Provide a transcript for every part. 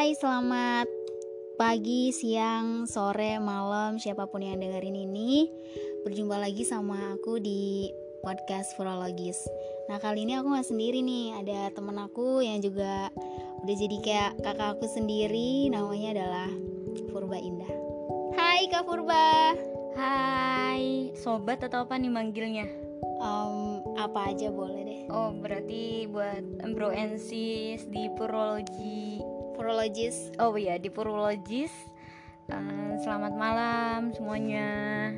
Hai, selamat pagi, siang, sore, malam, siapapun yang dengerin ini. Berjumpa lagi sama aku di podcast Furologis. Nah, kali ini aku gak sendiri nih. Ada temen aku yang juga udah jadi kayak kakak aku sendiri. Namanya adalah Furba Indah. Hai Kak Furba. Hai, sobat atau apa nih manggilnya? Apa aja boleh deh. Oh, berarti buat bro and sis di Furologis. Oh iya, di Purologis. Selamat malam semuanya.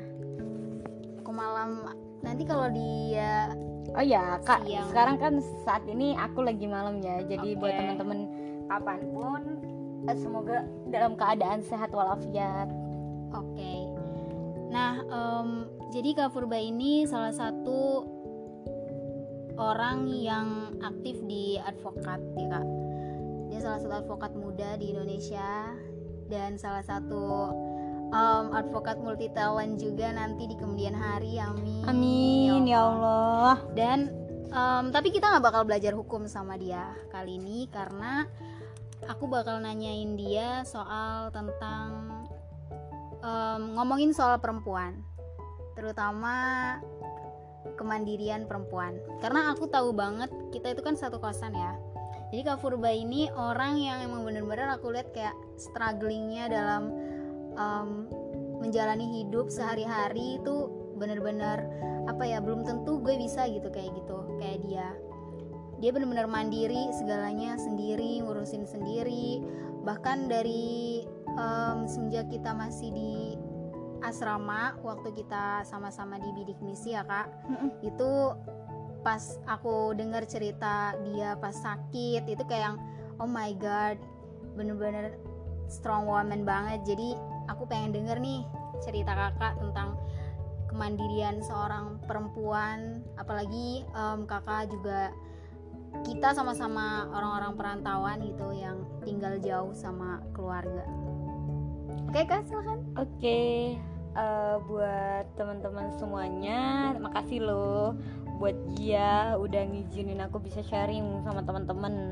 Aku malam. Nanti kalau dia Oh ya, Kak, siang. sekarang kan saat ini aku lagi malam ya. Jadi Oke. buat teman-teman kapanpun, semoga dalam keadaan sehat walafiat. Oke. Nah, jadi Kak Furba ini salah satu orang yang aktif di advokat ya Kak. Dia salah satu advokat muda di Indonesia dan salah satu advokat multi talent juga nanti di kemudian hari. Amin. Amin ya Allah. Dan tapi kita nggak bakal belajar hukum sama dia kali ini karena aku bakal nanyain dia soal tentang ngomongin soal perempuan, terutama kemandirian perempuan. Karena aku tahu banget kita itu kan satu kosan ya. Jadi Kak Furba ini orang yang emang bener-bener aku lihat kayak strugglingnya dalam menjalani hidup sehari-hari itu bener-bener belum tentu gue bisa gitu kayak dia. Dia bener-bener mandiri, segalanya sendiri, ngurusin sendiri. Bahkan dari semenjak kita masih di asrama, waktu kita sama-sama di bidik misi ya Kak, itu pas aku dengar cerita dia pas sakit itu kayak oh my god, bener-bener strong woman banget. Jadi aku pengen denger nih cerita kakak tentang kemandirian seorang perempuan, apalagi kakak juga kita sama-sama orang-orang perantauan gitu yang tinggal jauh sama keluarga. Oke Kak, silakan. Oke, buat teman-teman semuanya, makasih loh buat Gia udah ngizinin aku bisa sharing sama teman-teman.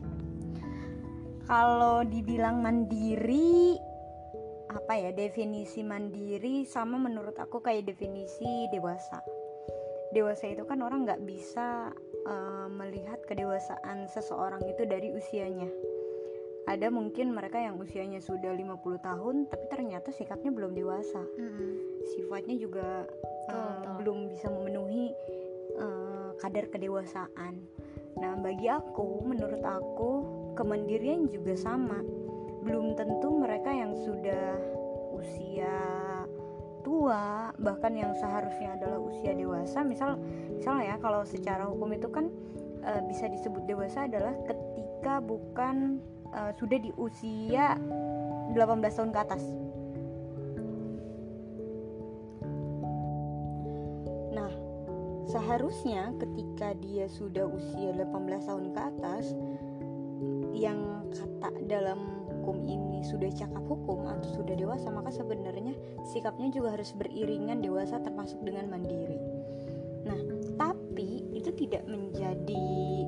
Kalau dibilang mandiri, apa ya definisi mandiri sama menurut aku kayak definisi dewasa. Dewasa itu kan orang nggak bisa melihat kedewasaan seseorang itu dari usianya. Ada mungkin mereka yang usianya sudah 50 tahun tapi ternyata sikapnya belum dewasa. Sifatnya juga belum bisa memenuhi kadar kedewasaan. Nah, bagi aku, menurut aku kemandirian juga sama. Belum tentu mereka yang sudah usia tua, bahkan yang seharusnya adalah usia dewasa. Misalnya ya, kalau secara hukum itu kan bisa disebut dewasa adalah ketika bukan sudah di usia 18 tahun ke atas. Nah, seharusnya ketika dia sudah usia 18 tahun ke atas, yang kata dalam hukum ini sudah cakap hukum atau sudah dewasa, maka sebenarnya sikapnya juga harus beriringan dewasa termasuk dengan mandiri. Nah, tapi itu tidak menjadi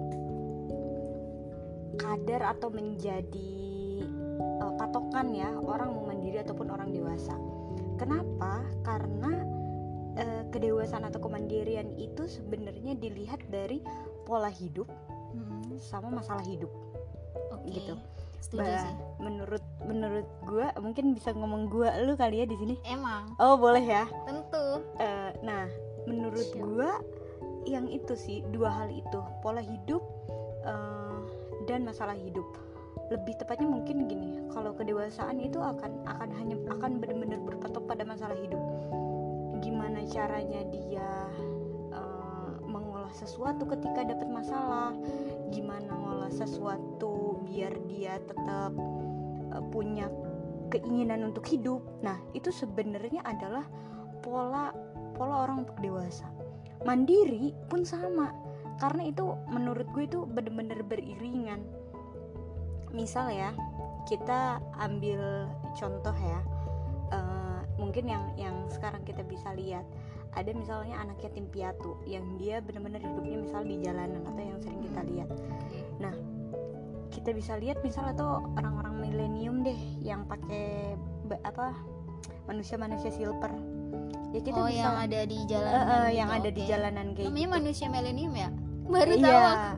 kadar atau menjadi patokan ya orang mau mandiri ataupun orang dewasa. Kenapa? Karena kedewasaan atau kemandirian itu sebenarnya dilihat dari pola hidup sama masalah hidup. Okay. Gitu. Menurut gue mungkin bisa ngomong gue lu kali ya di sini. Emang? Oh boleh ya. Tentu. Nah menurut gue yang itu sih dua hal itu, pola hidup dan masalah hidup. Lebih tepatnya mungkin gini, kalau kedewasaan itu akan benar-benar berpatok pada masalah hidup. Gimana caranya dia mengolah sesuatu ketika dapat masalah, gimana mengolah sesuatu biar dia tetap punya keinginan untuk hidup. Nah, itu sebenarnya adalah pola orang untuk dewasa. Mandiri pun sama, karena itu menurut gue itu benar-benar beriringan. Misal ya, kita ambil contoh ya, mungkin yang sekarang kita bisa lihat, ada misalnya anak yatim piatu yang dia benar-benar hidupnya misal di jalanan atau yang sering kita lihat. Nah, kita bisa lihat misal atau orang-orang milenium deh yang pakai manusia-manusia silver ya, kita bisa yang ada di jalanan yang gitu. ada di jalanan kayak namanya gitu. manusia milenium ya, baru tahu Iya. aku.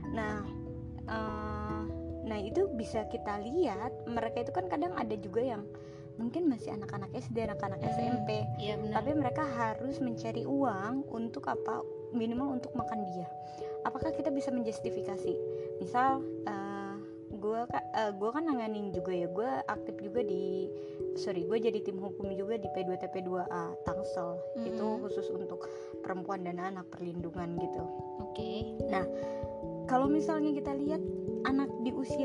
Nah itu bisa kita lihat mereka itu kan kadang ada juga yang mungkin masih anak-anak SD, anak-anak SMP, Iya benar. tapi mereka harus mencari uang untuk apa, minimal untuk makan dia. Apakah kita bisa menjustifikasi? Misal gue kan nanganin juga ya, gue aktif juga gue jadi tim hukum juga di P2TP2A Tangsel. Itu khusus untuk perempuan dan anak, perlindungan gitu. Oke. Nah kalau misalnya kita lihat anak di usia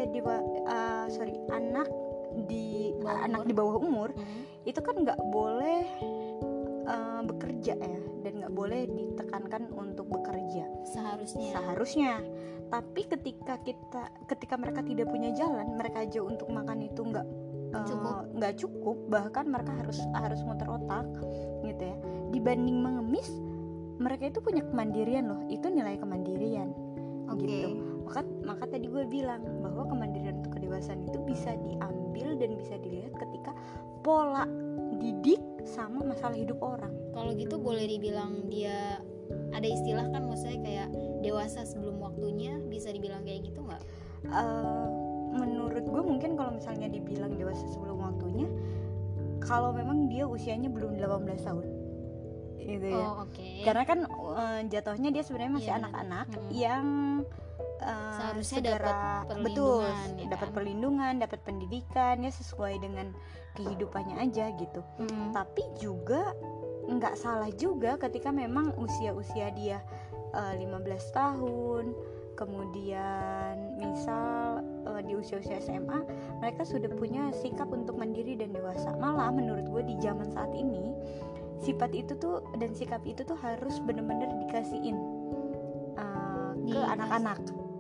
anak di bawah umur itu kan nggak boleh bekerja ya, dan nggak boleh ditekankan untuk bekerja seharusnya. Tapi ketika mereka tidak punya jalan, mereka aja untuk makan itu nggak cukup, bahkan mereka harus muter otak gitu ya. Dibanding mengemis, mereka itu punya kemandirian loh, itu nilai kemandirian. Gitu. Maka tadi gue bilang bahwa kemandirian untuk kedewasaan itu bisa diambil dan bisa dilihat ketika pola didik sama masalah hidup orang. Kalau gitu boleh dibilang dia ada istilah kan, maksudnya kayak dewasa sebelum waktunya, bisa dibilang kayak gitu nggak? Menurut gue mungkin kalau misalnya dibilang dewasa sebelum waktunya, kalau memang dia usianya belum 18 tahun gitu ya. Karena kan jatuhnya dia sebenarnya masih anak-anak yang seharusnya dapat perlindungan, dapat pendidikan ya sesuai dengan kehidupannya aja gitu. Tapi juga nggak salah juga ketika memang usia dia 15 tahun, kemudian misal di usia-usia SMA mereka sudah punya sikap untuk mandiri dan dewasa. Malah menurut gue di zaman saat ini sifat itu tuh dan sikap itu tuh harus benar-benar dikasihin ke anak-anak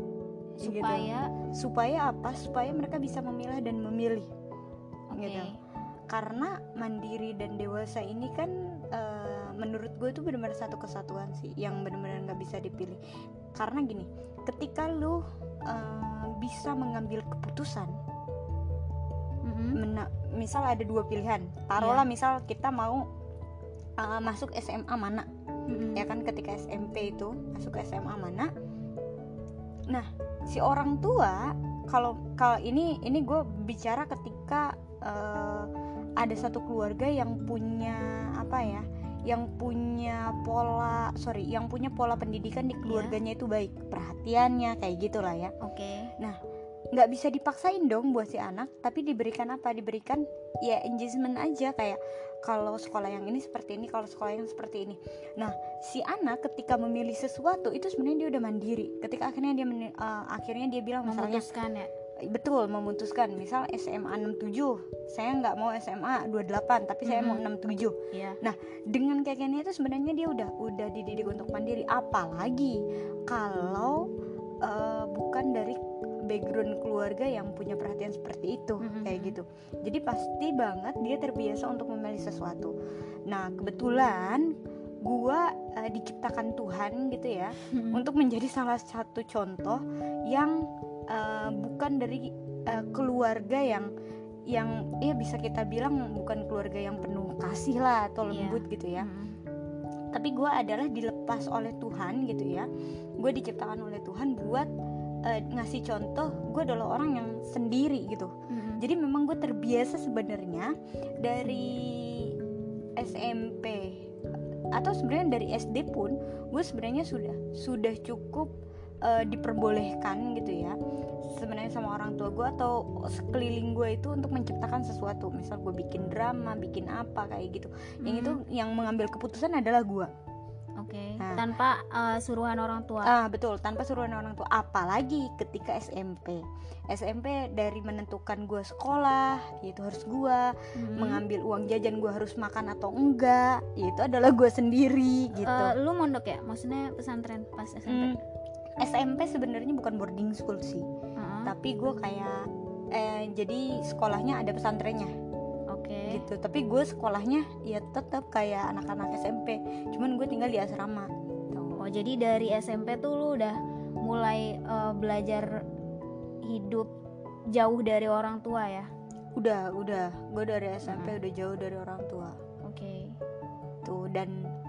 supaya apa? Supaya mereka bisa memilah dan memilih gitu. Karena mandiri dan dewasa ini kan menurut gue itu benar-benar satu kesatuan sih, yang benar-benar nggak bisa dipilih. Karena gini, ketika lu bisa mengambil keputusan, misal ada dua pilihan, taruhlah misal kita mau masuk SMA mana, ya kan, ketika SMP itu masuk SMA mana. Nah, si orang tua kalau ini gue bicara ketika ada satu keluarga yang punya yang punya pola pendidikan di keluarganya itu baik, perhatiannya kayak gitulah ya. Nah, nggak bisa dipaksain dong buat si anak, tapi diberikan ya engagement aja, kayak kalau sekolah yang ini seperti ini, kalau sekolah yang seperti ini. Nah, si anak ketika memilih sesuatu itu sebenarnya dia udah mandiri. Ketika akhirnya dia bilang misalnya memutuskan, misal SMA 67, saya nggak mau SMA 28, tapi saya mau 67. Nah, dengan kayak gini itu sebenarnya dia udah dididik untuk mandiri. Apalagi kalau bukan dari background keluarga yang punya perhatian seperti itu, kayak gitu. Jadi pasti banget dia terbiasa untuk memilih sesuatu. Nah, kebetulan gua diciptakan Tuhan gitu ya, untuk menjadi salah satu contoh yang bukan dari keluarga yang ya bisa kita bilang bukan keluarga yang penuh kasih lah atau lembut gitu ya. Tapi gue adalah dilepas oleh Tuhan gitu ya. Gue diciptakan oleh Tuhan buat ngasih contoh. Gue adalah orang yang sendiri gitu. Jadi memang gue terbiasa sebenarnya dari SMP atau sebenarnya dari SD pun gue sebenarnya sudah cukup diperbolehkan gitu ya sebenarnya sama orang tua gue atau sekeliling gue itu untuk menciptakan sesuatu. Misal gue bikin drama, bikin apa kayak gitu, yang itu yang mengambil keputusan adalah gue. Tanpa suruhan orang tua. Betul, tanpa suruhan orang tua. Apalagi ketika SMP dari menentukan gue sekolah, yaitu harus gue mengambil uang jajan, gue harus makan atau enggak, yaitu adalah gue sendiri gitu. Lu mondok ya? Maksudnya pesantren pas SMP? SMP sebenarnya bukan boarding school sih, tapi gue kayak jadi sekolahnya ada pesantrennya, gitu. Tapi gue sekolahnya ya tetap kayak anak-anak SMP, cuman gue tinggal di asrama. Jadi dari SMP tuh lu udah mulai belajar hidup jauh dari orang tua ya? Udah, gue dari SMP udah jauh dari orang tua. Oke. Tuh, dan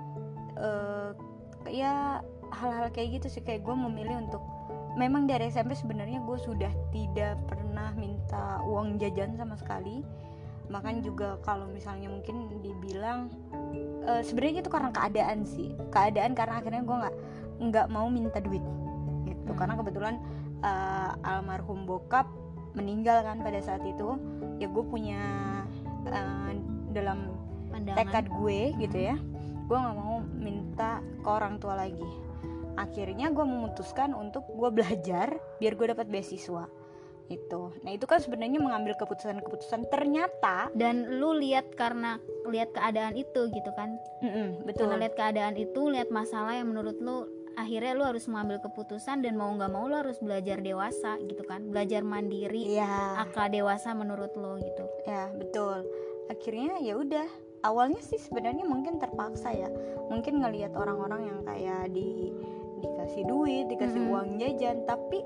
ya hal-hal kayak gitu sih, kayak gue memilih untuk, memang dari SMP sebenarnya gue sudah tidak pernah minta uang jajan sama sekali. Bahkan juga kalau misalnya mungkin dibilang sebenarnya itu karena keadaan sih, karena akhirnya gue nggak mau minta duit gitu. Karena kebetulan almarhum bokap meninggal kan pada saat itu, ya gue punya dalam Pandangan. tekad gue gitu ya, gue nggak mau minta ke orang tua lagi. Akhirnya gue memutuskan untuk gue belajar biar gue dapat beasiswa itu. Nah itu kan sebenarnya mengambil keputusan ternyata, Dan lu karena lihat keadaan itu gitu kan? betul. Karena lihat keadaan itu, lihat masalah yang menurut lu, akhirnya lu harus mengambil keputusan, dan mau nggak mau lu harus belajar dewasa gitu kan, belajar mandiri, akal dewasa menurut lu gitu. Ya betul. Akhirnya ya udah. Awalnya sih sebenarnya mungkin terpaksa ya, mungkin ngelihat orang-orang yang kayak dikasih duit, dikasih uang jajan, tapi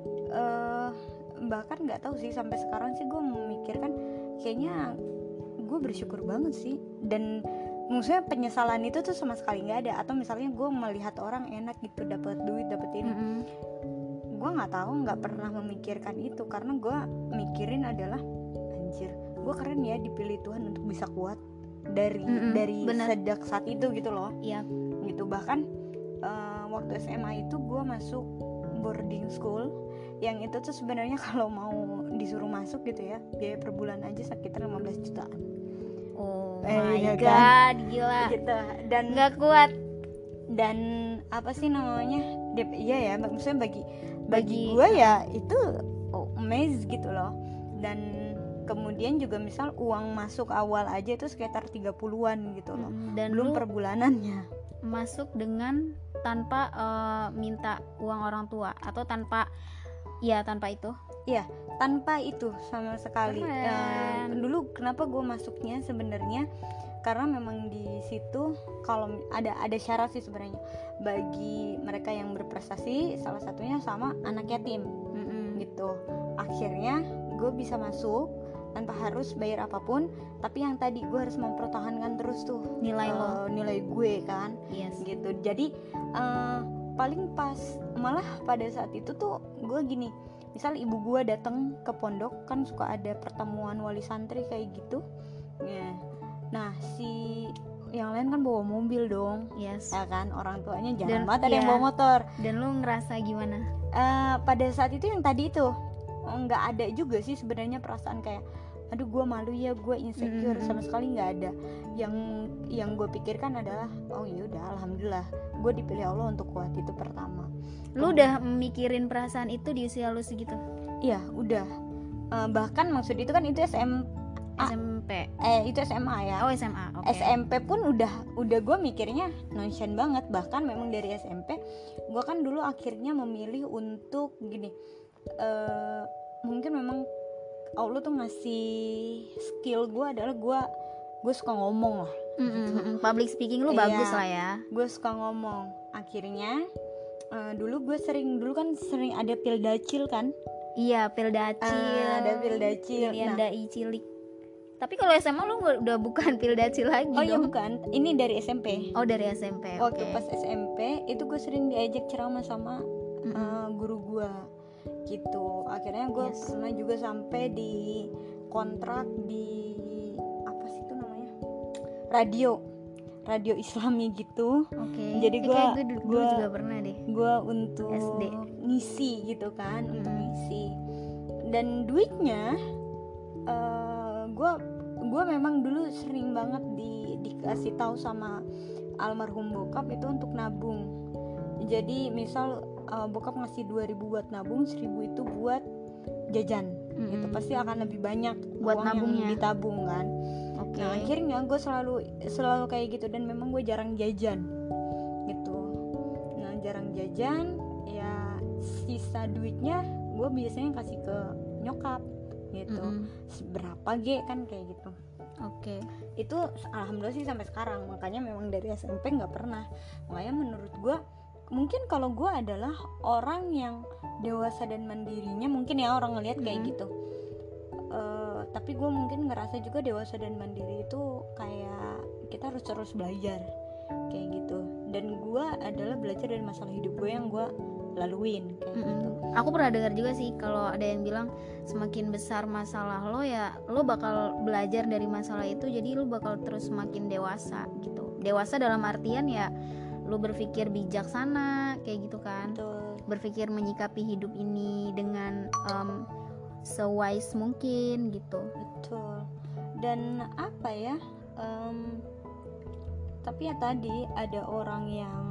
bahkan nggak tahu sih sampai sekarang sih gue memikirkan kayaknya gue bersyukur banget sih, dan maksudnya penyesalan itu tuh sama sekali nggak ada. Atau misalnya gue melihat orang enak gitu, dapat duit, dapat ini, gue nggak pernah memikirkan itu, karena gue mikirin adalah anjir, gue keren ya dipilih Tuhan untuk bisa kuat dari sejak saat itu gitu loh. Iya. Gitu. Bahkan waktu SMA itu gue masuk boarding school, yang itu tuh sebenarnya kalau mau disuruh masuk gitu ya, biaya per bulan aja sekitar 15 jutaan. Oh my ya god, kan? gila. Gitu. Dan nggak kuat. Dan apa sih namanya? Iya ya, maksudnya bagi gue ya itu amazing gitu loh. Dan kemudian juga misal uang masuk awal aja itu sekitar 30-an gitu loh. Dan belum per bulanannya. Masuk dengan tanpa minta uang orang tua, atau tanpa itu? Iya, tanpa itu sama sekali. Dulu kenapa gue masuknya sebenarnya karena memang di situ kalau ada syarat sih sebenarnya bagi mereka yang berprestasi, salah satunya sama anak yatim gitu. Akhirnya gue bisa masuk tanpa harus bayar apapun, tapi yang tadi gue harus mempertahankan terus tuh nilai gue kan. Yes. Gitu. Jadi paling pas malah pada saat itu tuh gue gini, misal ibu gue datang ke pondok kan suka ada pertemuan wali santri kayak gitu ya. Nah si yang lain kan bawa mobil dong. Yes. Ya kan, orang tuanya jarang banget ada yang bawa motor. Dan lu ngerasa gimana? Pada saat itu yang tadi itu nggak ada juga sih sebenarnya perasaan kayak aduh gue malu ya, gue insecure, sama sekali nggak ada. Yang gue pikirkan adalah oh ya udah, alhamdulillah gue dipilih Allah untuk kuat, itu pertama. Lu udah mikirin perasaan itu di usia lu segitu? Iya udah. Bahkan maksud itu kan itu SMP. Itu SMA ya. Oh SMA. Okay. SMP pun udah gue mikirnya nonsen banget. Bahkan memang dari SMP gue kan dulu akhirnya memilih untuk gini, mungkin memang Allah tuh ngasih skill gue adalah gue suka ngomong lah. Public speaking lu bagus lah ya. Gue suka ngomong. Akhirnya dulu kan sering ada pildacil kan. Iya, pildacil. Ada pildacil. Pilihan dai cilik. Tapi kalau SMA lu udah bukan pildacil lagi. Oh iya bukan. Ini dari SMP. Oh dari SMP. Waktu pas SMP itu gue sering diajak ceramah sama guru gue gitu. Akhirnya gue pernah juga sampai di kontrak di apa sih itu namanya, radio Islami gitu. Jadi gue juga pernah deh. Gue untuk SD ngisi gitu kan, untuk ngisi. Dan duitnya gue memang dulu sering banget dikasih tahu sama almarhum bokap itu untuk nabung. Jadi misal bokap ngasih 2.000 buat nabung, 1.000 itu buat jajan. Itu pasti akan lebih banyak buat uang nabungnya, yang ditabung kan. Nah akhirnya gue selalu kayak gitu, dan memang gue jarang jajan gitu. Nah jarang jajan, ya sisa duitnya gue biasanya kasih ke nyokap gitu. Berapa kan kayak gitu. Itu alhamdulillah sih sampai sekarang. Makanya memang dari SMP nggak pernah. Makanya menurut gue mungkin kalau gue adalah orang yang dewasa dan mandirinya, mungkin ya orang ngelihat kayak gitu. Tapi gue mungkin ngerasa juga dewasa dan mandiri itu kayak kita harus terus belajar kayak gitu. Dan gue adalah belajar dari masalah hidup gue yang gue laluin kayak gitu. Aku pernah dengar juga sih kalau ada yang bilang semakin besar masalah lo ya lo bakal belajar dari masalah itu, jadi lo bakal terus semakin dewasa gitu. Dewasa dalam artian ya lo berpikir bijaksana kayak gitu kan. Betul. Berpikir menyikapi hidup ini dengan sewise mungkin gitu. Betul. Dan apa ya, tapi ya tadi ada orang yang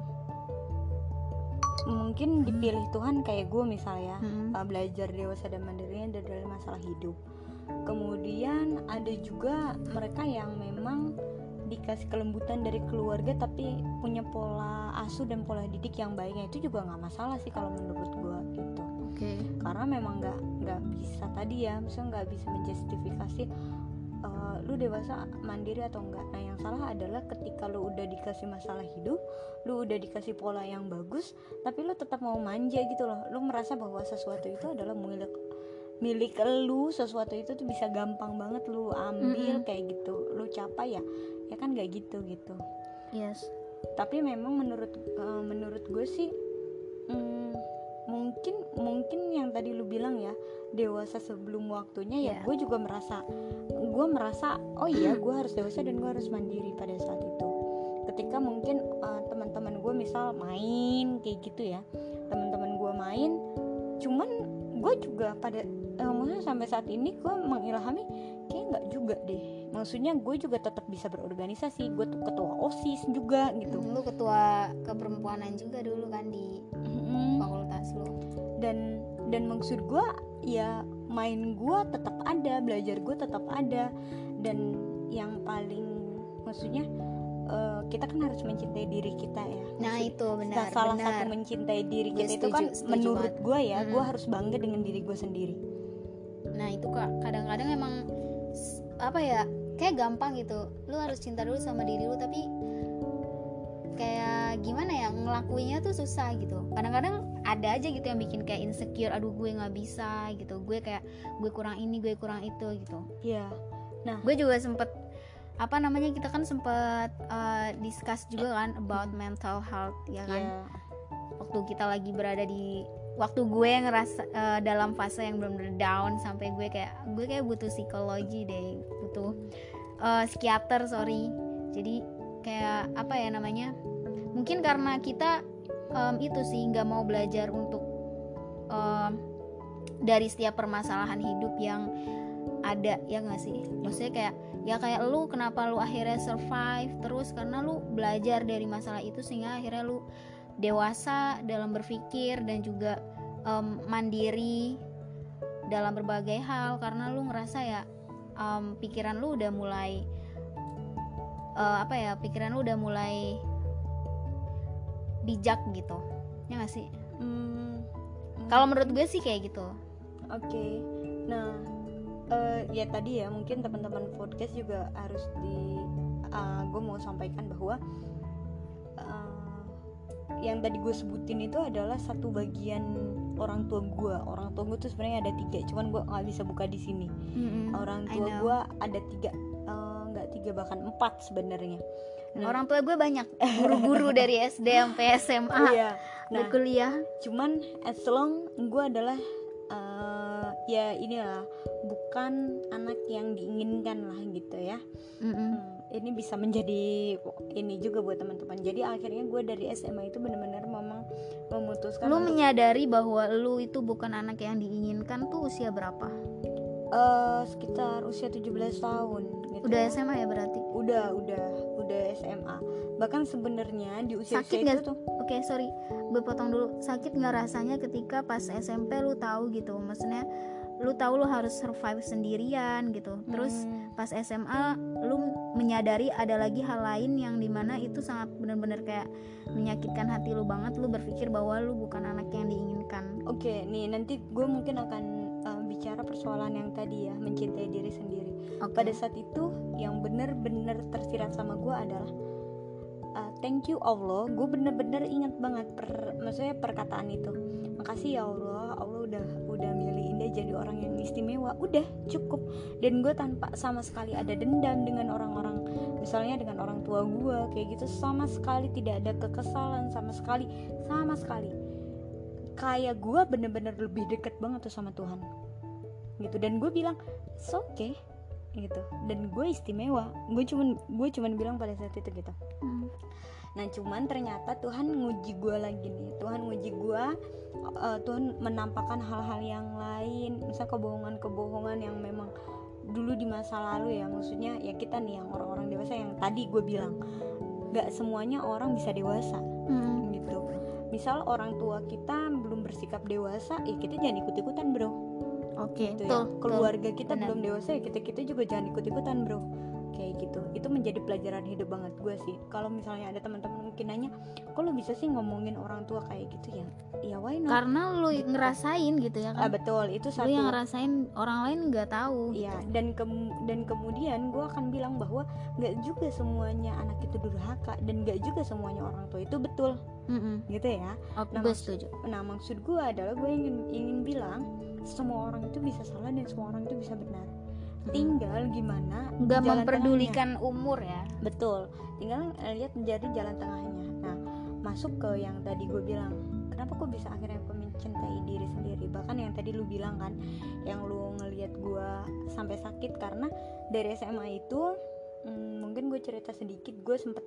mungkin dipilih Tuhan kayak gue misalnya, belajar dewasa dan mandirinya dari masalah hidup. Kemudian ada juga mereka yang memang dikasih kelembutan dari keluarga tapi punya pola asuh dan pola didik yang baiknya, itu juga nggak masalah sih kalau menurut gue gitu. Karena memang nggak bisa tadi ya, misalnya nggak bisa menjustifikasi lu dewasa mandiri atau enggak. Nah yang salah adalah ketika lu udah dikasih masalah hidup, lu udah dikasih pola yang bagus, tapi lu tetap mau manja gitu loh. Lu merasa bahwa sesuatu itu adalah milik lu, sesuatu itu tuh bisa gampang banget lu ambil kayak gitu, lu capai ya kan nggak gitu. Yes. Tapi memang menurut gue sih mungkin yang tadi lu bilang ya, dewasa sebelum waktunya ya. Gue juga merasa oh iya gue harus dewasa dan gue harus mandiri pada saat itu. Ketika mungkin teman-teman gue misal main kayak gitu ya, teman-teman gue main, cuman gue juga maksudnya sampai saat ini gue mengilhami kayak nggak juga deh. Maksudnya gue juga tetap bisa berorganisasi, gue tuh ketua OSIS juga gitu. Lu ketua keperempuanan juga dulu kan di fakultas lu. Dan maksud gue ya main gue tetap ada, belajar gue tetap ada. Dan yang paling maksudnya kita kan harus mencintai diri kita ya. Nah itu benar. Salah satu mencintai diri kita itu kan menurut gue ya, gue harus bangga dengan diri gue sendiri. Nah itu kak, kadang-kadang emang apa ya, kayak gampang gitu, lu harus cinta dulu sama diri lu, tapi kayak gimana ya, ngelakuinnya tuh susah gitu. Kadang-kadang ada aja gitu yang bikin kayak insecure, aduh gue nggak bisa gitu, gue kurang ini, gue kurang itu gitu. Iya. Nah gue juga sempet kita kan sempet discuss juga kan about mental health ya kan. Waktu kita lagi berada di waktu gue ngerasa dalam fase yang benar-benar down, sampai gue kayak butuh psikologi deh, butuh psikiater jadi kayak apa ya namanya, mungkin karena kita itu sih nggak mau belajar untuk dari setiap permasalahan hidup yang ada, ya nggak sih, maksudnya kayak lu kenapa lu akhirnya survive terus karena lu belajar dari masalah itu, sehingga akhirnya lu dewasa dalam berpikir dan juga mandiri dalam berbagai hal, karena lu ngerasa ya pikiran lu udah mulai bijak gitu, ya nggak sih? Kalau menurut gue sih kayak gitu. Oke. Nah ya tadi ya mungkin teman-teman podcast juga harus gue mau sampaikan bahwa yang tadi gue sebutin itu adalah satu bagian orang tua gue tuh sebenarnya ada 3, cuman gue nggak bisa buka di sini. Orang tua gue ada 3, nggak 3 bahkan 4 sebenarnya. Nah, orang tua gue banyak guru-guru dari SD sampai SMA. Iya. Nah, berkuliah. Cuman as long gue adalah ya inilah bukan anak yang diinginkan lah gitu ya. Ini bisa menjadi ini juga buat teman-teman. Jadi akhirnya gue dari SMA itu benar-benar memang memutuskan. Lu menyadari bahwa lu itu bukan anak yang diinginkan tuh usia berapa? Sekitar usia 17 tahun gitu. Udah SMA ya berarti? Udah SMA. Bahkan sebenarnya di usia sakit itu tuh. Oke, sorry, gue potong dulu. Sakit nggak rasanya ketika pas SMP lu tahu gitu, maksudnya lu tahu lu harus survive sendirian gitu. Terus pas SMA lu menyadari ada lagi hal lain yang dimana itu sangat benar-benar kayak menyakitkan hati lu banget. Lu berpikir bahwa lu bukan anak yang diinginkan. Oke, nih nanti gue mungkin akan bicara persoalan yang tadi ya, mencintai diri sendiri. Pada saat itu yang benar-benar tersirat sama gue adalah thank you Allah, gue bener-bener ingat banget maksudnya perkataan itu. Makasih ya Allah, Allah udah milih Indah jadi orang yang istimewa. Udah cukup. Dan gue tanpa sama sekali ada dendam dengan orang-orang, misalnya dengan orang tua gue kayak gitu, sama sekali tidak ada kekesalan sama sekali. Kayak gue bener-bener lebih deket banget tuh sama Tuhan gitu. Dan gue bilang it's okay gitu, dan gue istimewa. Gue cuman bilang pada saat itu gitu. Nah cuman ternyata Tuhan nguji gue lagi nih. Tuhan menampakkan hal-hal yang lain, misal kebohongan yang memang dulu di masa lalu ya. Maksudnya ya kita nih yang orang-orang dewasa, yang tadi gue bilang gak semuanya orang bisa dewasa gitu. Misal orang tua kita belum bersikap dewasa, ya kita jangan ikut-ikutan bro. Oke, gitu ya. Keluarga kita belum dewasa, ya kita juga jangan ikut-ikutan bro. Kayak gitu. Itu menjadi pelajaran hidup banget gue sih. Kalau misalnya ada teman-teman mungkin nanya, kok lu bisa sih ngomongin orang tua kayak gitu ya? Ya why not? Karena lu gitu. Ngerasain gitu ya kan? Betul, itu satu. Lu yang ngerasain, orang lain nggak tahu. Iya, gitu. Dan kemudian gue akan bilang bahwa nggak juga semuanya anak itu durhaka, dan nggak juga semuanya orang tua itu betul. Gitu ya. Setuju. Nah maksud gue adalah gue ingin bilang semua orang itu bisa salah dan semua orang itu bisa benar. Tinggal gimana nggak memperdulikan tengahnya. Umur ya. Betul, tinggal lihat menjadi jalan tengahnya. Nah masuk ke yang tadi gue bilang, kenapa kok bisa akhirnya gue mencintai diri sendiri. Bahkan yang tadi lu bilang kan, yang lu ngelihat gue sampai sakit karena dari SMA itu mungkin gue cerita sedikit, gue sempet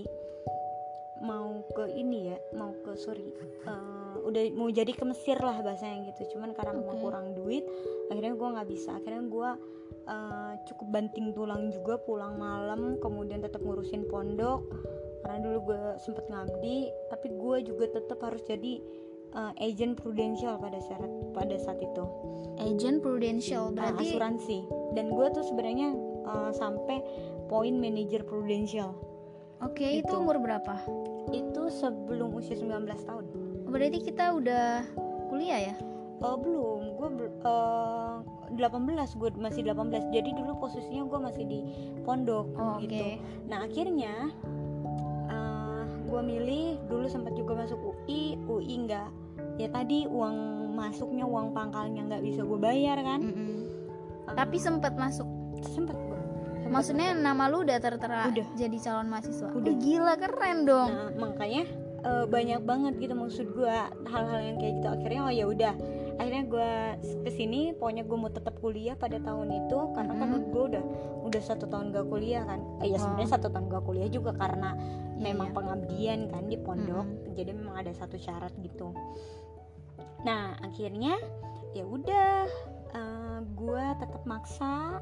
udah mau jadi ke Mesir lah bahasanya gitu. Cuman karena memang kurang duit, akhirnya gue nggak bisa. Akhirnya gue cukup banting tulang juga, pulang malam, kemudian tetap ngurusin pondok karena dulu gue sempet ngabdi. Tapi gue juga tetap harus jadi agent Prudential pada saat itu. Agent Prudential berarti asuransi. Dan gue tuh sebenarnya sampai poin manajer Prudential. Oke, itu umur berapa? Itu sebelum usia 19 tahun. Berarti kita udah kuliah ya? Belum, gue 18, gue masih 18. Jadi dulu posisinya gue masih di pondok gitu. Nah akhirnya gue milih, dulu sempat juga masuk UI enggak. Ya tadi uang masuknya, uang pangkalnya nggak bisa gue bayar kan. Tapi sempat masuk. Sempat. Maksudnya nama lu udah tertera jadi calon mahasiswa. Udah. Gila, keren dong. Nah makanya banyak banget gitu maksud gue hal-hal yang kayak gitu. Akhirnya ya udah, akhirnya gue kesini, pokoknya gue mau tetap kuliah pada tahun itu karena kan gue udah 1 tahun gak kuliah kan. Ya sebenarnya 1 tahun gak kuliah juga karena memang pengabdian kan di pondok. Jadi memang ada satu syarat gitu. Nah akhirnya ya udah, gue tetap maksa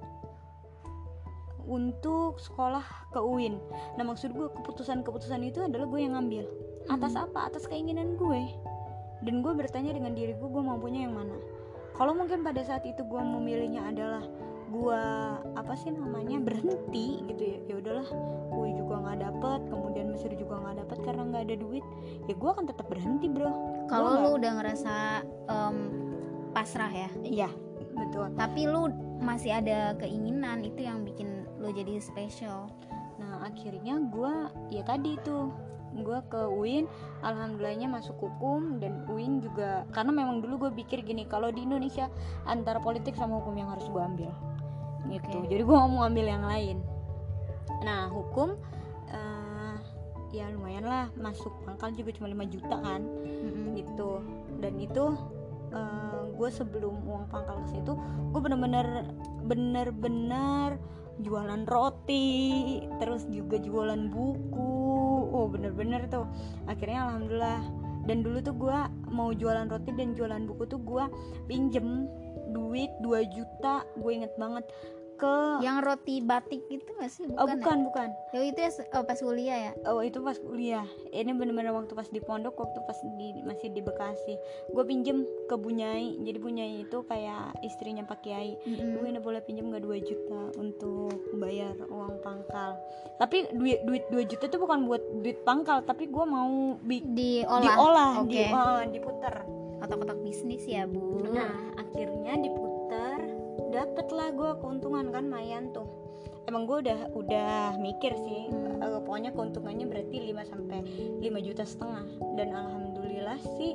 untuk sekolah ke UIN. Nah maksud gue keputusan itu adalah gue yang ngambil. Atas apa? Atas keinginan gue. Dan gue bertanya dengan diri gue maupunya yang mana. Kalau mungkin pada saat itu gue memilihnya adalah gue berhenti gitu ya udahlah, UI juga nggak dapet, kemudian Mesir juga nggak dapet karena nggak ada duit, ya gue akan tetap berhenti bro. Kalau lu udah ngerasa pasrah ya? Iya betul. Tapi lu masih ada keinginan, itu yang bikin lo jadi spesial. Nah akhirnya gue ya tadi itu gue ke UIN, alhamdulillahnya masuk hukum. Dan UIN juga karena memang dulu gue pikir gini, kalau di Indonesia antara politik sama hukum yang harus gue ambil gitu. Jadi gue gak mau ambil yang lain. Nah hukum ya lumayan lah, masuk pangkal juga cuma 5 juta kan gitu. Dan itu gue sebelum uang pangkal ke situ, gue bener-bener jualan roti, terus juga jualan buku. Bener-bener tuh akhirnya alhamdulillah. Dan dulu tuh gue mau jualan roti dan jualan buku tuh gue pinjem duit 2 juta, gue inget banget, ke yang roti batik gitu nggak sih? Bukan. Ya itu ya pas kuliah ya? Itu pas kuliah. Ini bener-bener waktu pas di pondok, waktu pas masih di Bekasi. Gue pinjem ke Bunyai. Jadi Bunyai itu kayak istrinya Pak Kiai. Gue udah boleh pinjem nggak 2 juta untuk bayar uang pangkal. Tapi duit 2 juta itu bukan buat duit pangkal, tapi gue mau diolah, diputer. Kotak-kotak bisnis ya bu. Nah akhirnya diputer, dapet lah gue keuntungan kan, lumayan tuh. emang gue udah mikir sih, pokoknya keuntungannya berarti 5 juta setengah, dan alhamdulillah sih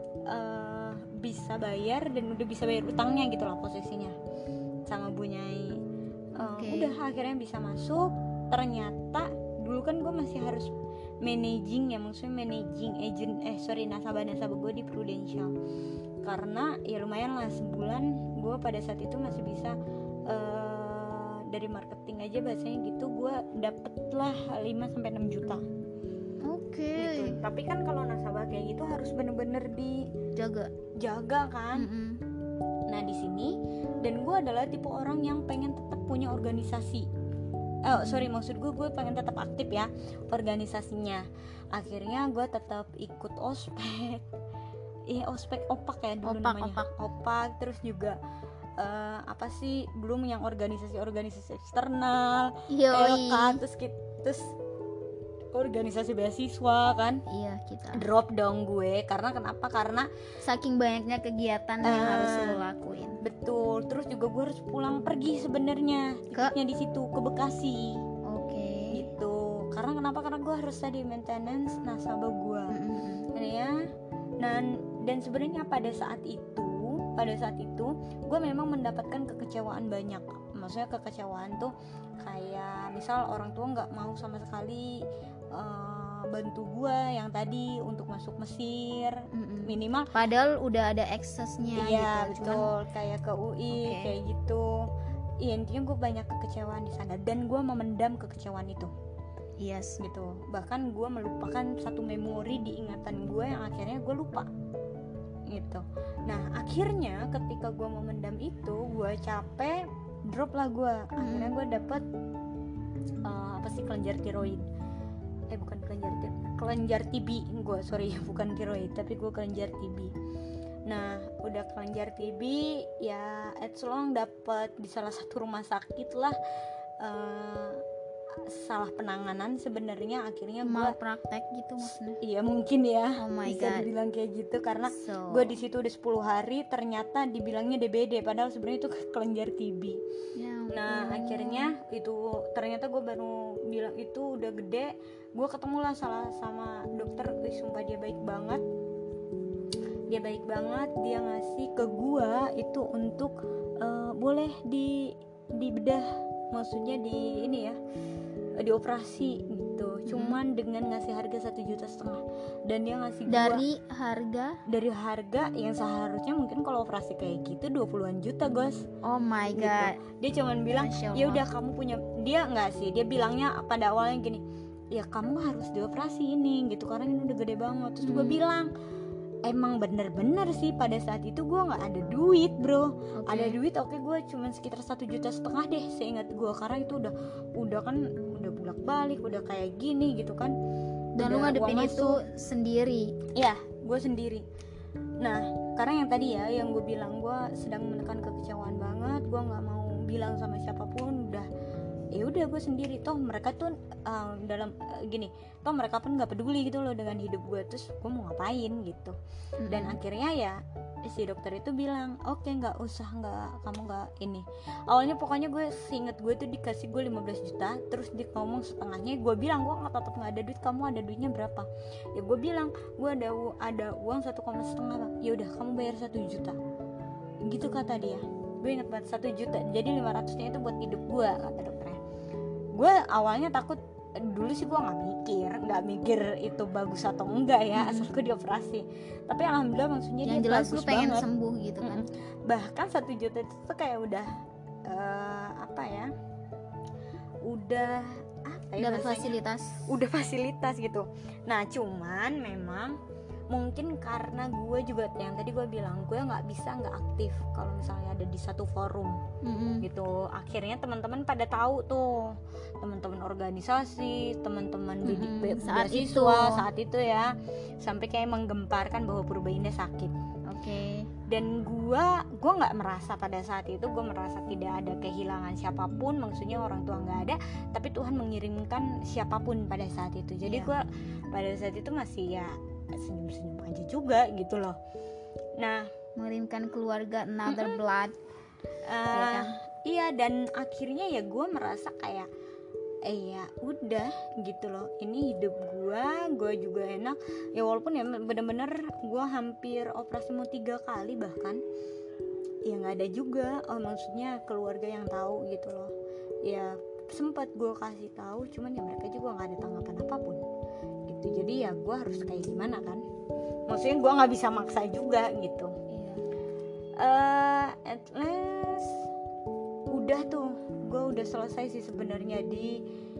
bisa bayar dan udah bisa bayar utangnya gitu lah posisinya sama Bu Nyai. Udah akhirnya bisa masuk. Ternyata dulu kan gue masih harus managing agent nasabah gue di Prudential, karena ya lumayan lah sebulan gue pada saat itu masih bisa dari marketing aja bahasanya gitu gue dapet lah 5-6 juta. Gitu. Tapi kan kalau nasabah kayak gitu harus bener-bener dijaga kan. Nah di sini, dan gue adalah tipe orang yang pengen tetap punya organisasi. Maksud gue pengen tetap aktif ya organisasinya. Akhirnya gue tetap ikut ospek. Opak ya dulu namanya. Opak. Terus juga belum yang organisasi eksternal, LK, terus organisasi beasiswa kan. Iya, kita drop dong gue. Karena saking banyaknya kegiatan yang harus lo lakuin. Betul. Terus juga gue harus pulang pergi sebenarnya di situ ke Bekasi. Gitu. Karena gue harus tadi maintenance nasabah gue. Ya. Dan sebenarnya pada saat itu gue memang mendapatkan kekecewaan banyak. Maksudnya kekecewaan tuh kayak misal orang tua nggak mau sama sekali bantu gue yang tadi untuk masuk Mesir, minimal padahal udah ada aksesnya. Iya gitu. Betul, kayak ke UI kayak gitu. Iya, intinya gue banyak kekecewaan di sana dan gue memendam kekecewaan itu. Yes, gitu. Bahkan gue melupakan satu memori di ingatan gue yang akhirnya gue lupa gitu. Nah akhirnya ketika gue memendam itu, gue capek, drop lah gue. Akhirnya gue dapet kelenjar tiroid. Bukan kelenjar TB. Bukan tiroid, tapi gue kelenjar TB. Nah udah kelenjar TB ya, dapet di salah satu rumah sakit lah. Salah penanganan sebenarnya, akhirnya gue praktek gitu maksudnya. Iya mungkin ya. Bisa dibilang kayak gitu karena gue di situ udah 10 hari ternyata dibilangnya DBD padahal sebenarnya itu kelenjar TB. Nah akhirnya itu ternyata gue baru bilang itu udah gede. Gue ketemu lah sama dokter, sumpah dia baik banget. Dia ngasih ke gue itu untuk boleh dibedah, maksudnya dioperasi gitu. Cuman dengan ngasih harga 1,5 juta. Dan dia ngasih dari harga yang seharusnya mungkin kalau operasi kayak gitu 20-an juta, guys. Oh my god. Dia cuman bilang, "Ya udah kamu punya." Dia enggak sih, dia bilangnya pada awalnya gini, "Ya kamu harus dioperasi ini gitu karena ini udah gede banget." Terus gue bilang, emang bener-bener sih pada saat itu gue nggak ada duit, bro. Ada duit gue cuman sekitar 1,5 juta deh seingat gue, karena itu udah bolak-balik, udah kayak gini gitu kan. Dan lu ngadepin itu sendiri? Iya, gue sendiri. Nah karena yang tadi ya yang gue bilang, gue sedang menekan kekecewaan banget, gue nggak mau bilang sama siapapun, udah gue sendiri. Toh mereka tuh toh mereka pun nggak peduli gitu loh dengan hidup gue, terus gue mau ngapain gitu. Dan akhirnya ya si dokter itu bilang, oke, kamu nggak ini. Awalnya pokoknya gue seinget gue tuh dikasih gue 15 juta, terus dia ngomong setengahnya. Gue bilang gue tetap nggak ada duit. Kamu ada duitnya berapa? Ya gue bilang gue ada uang 1,5 juta. Ya udah kamu bayar 1 juta gitu kata dia. Gue inget banget, 1 juta, jadi 500-nya itu buat hidup gue, kata dokternya. Gue awalnya takut, dulu sih gue nggak mikir itu bagus atau enggak ya, asal gue dioperasi. Tapi alhamdulillah maksudnya yang dia jelas bagus lu pengen banget. sembuh gitu kan. Bahkan 1 juta itu tuh kayak udah udah fasilitas gitu. Nah cuman memang mungkin karena gue juga yang tadi gue bilang, gue nggak aktif kalau misalnya ada di satu forum gitu. Akhirnya teman-teman pada tahu tuh, teman-teman organisasi, teman-teman beasiswa saat itu ya, sampai kayak menggemparkan bahwa Purbaindah sakit. Dan gue nggak merasa pada saat itu, gue merasa tidak ada kehilangan siapapun, maksudnya orang tua nggak ada, tapi Tuhan mengirimkan siapapun pada saat itu. Jadi gue pada saat itu masih ya senyum-senyum aja juga gitu loh. Nah mengirimkan keluarga, another blood, ya kan? Iya, dan akhirnya ya gue merasa kayak ya udah gitu loh, ini hidup gue juga enak ya, walaupun ya bener-bener gue hampir operasi mau 3 kali bahkan ya nggak ada juga maksudnya keluarga yang tahu gitu loh. Ya sempat gue kasih tahu, cuman ya mereka juga nggak ada tanggapan apapun gitu. Jadi ya gue harus kayak gimana kan, maksudnya gue nggak bisa maksa juga gitu. At last udah tuh, gue udah selesai sih sebenarnya di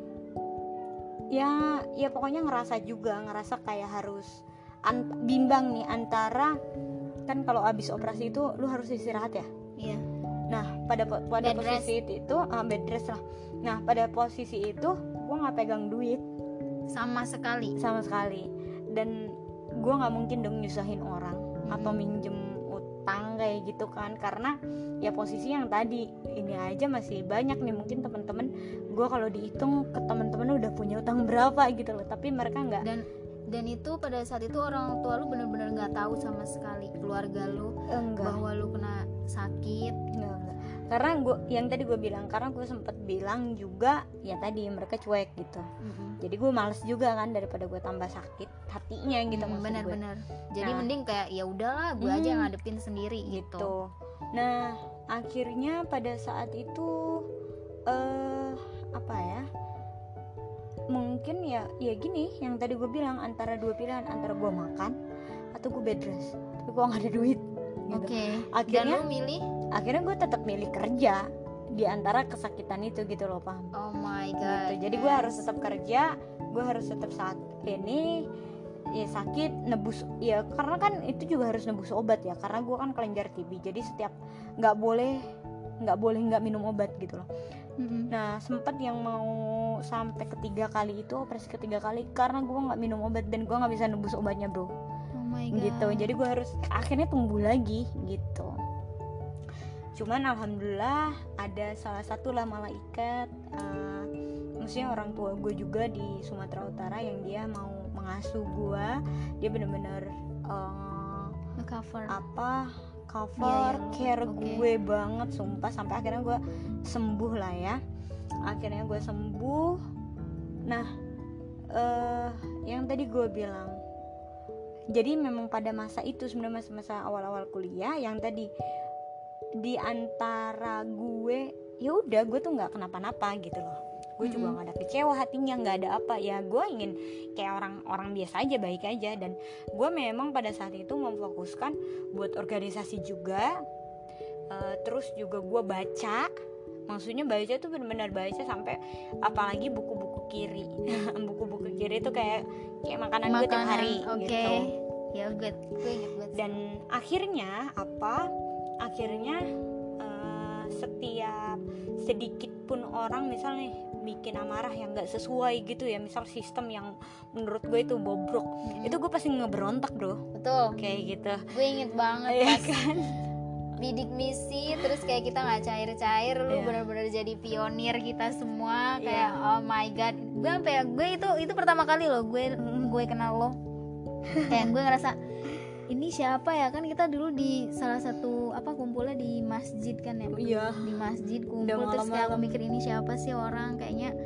ya pokoknya ngerasa kayak harus bimbang nih antara, kan kalau abis operasi itu lu harus istirahat ya. Iya. Nah pada posisi itu bed rest lah. Nah pada posisi itu gue nggak pegang duit sama sekali, dan gue nggak mungkin dong nyusahin orang atau minjem utang kayak gitu kan, karena ya posisi yang tadi ini aja masih banyak nih, mungkin teman-teman gue kalau dihitung ke teman-teman udah punya utang berapa gitu loh, tapi mereka nggak. Dan itu pada saat itu orang tua lu benar-benar nggak tahu sama sekali, keluarga lu bahwa lu kena sakit. Enggak. Karena gue yang tadi gue bilang, karena gue sempet bilang juga ya tadi mereka cuek gitu. Jadi gue males juga kan, daripada gue tambah sakit hatinya gitu. Benar-benar. Jadi mending kayak ya udahlah gue aja ngadepin sendiri gitu. Nah akhirnya pada saat itu apa ya, mungkin ya gini, yang tadi gue bilang antara dua pilihan, antara gue makan atau gue bed rest, tapi gue nggak ada duit gitu. Akhirnya dan lu milih? Akhirnya gue tetap milih kerja di antara kesakitan itu gitu loh, paham? Oh my god. Gitu. Jadi gue harus tetap kerja, gue harus tetap saat ini ya sakit nebus ya, karena kan itu juga harus nebus obat ya, karena gue kan kelenjar TB, jadi setiap nggak boleh nggak minum obat gitu loh. Nah sempat yang mau sampai ketiga kali itu, operasi ketiga kali, karena gue nggak minum obat dan gue nggak bisa nebus obatnya bro. Oh my god. Gitu, jadi gue harus akhirnya tunggu lagi gitu. Cuman alhamdulillah ada salah satu lah malaikat, maksudnya orang tua gue juga di Sumatera Utara, yang dia mau mengasuh gue, dia benar-benar cover care gue banget sumpah, sampai akhirnya gue sembuh lah ya. Akhirnya gue sembuh. Nah yang tadi gue bilang, jadi memang pada masa itu sebenarnya masa awal-awal kuliah, yang tadi di antara gue ya udah gue tuh nggak kenapa-napa gitu loh, gue juga nggak ada kecewa hatinya, nggak ada apa ya, gue ingin kayak orang biasa aja, baik aja. Dan gue memang pada saat itu memfokuskan buat organisasi juga, terus juga gue baca, maksudnya baca tuh benar-benar baca sampai apalagi buku-buku kiri buku-buku kiri itu kayak makanan gue tiap hari gitu ya. Gue inget banget. Dan akhirnya setiap sedikit pun orang misalnya bikin amarah yang nggak sesuai gitu ya, misal sistem yang menurut gue itu bobrok, itu gue pasti ngeberontak bro. Betul, kayak gitu. Gue inget banget ya pas kan? bidik misi, terus kayak kita nggak cair-cair, lu benar-benar jadi pionir kita semua kayak oh my god. Gue itu pertama kali loh gue kenal lo, kayak gue ngerasa ini siapa ya, kan kita dulu di salah satu kumpulnya di masjid kan ya. Iya. Di masjid kumpul, terus kayak aku mikir ini siapa sih orang, kayaknya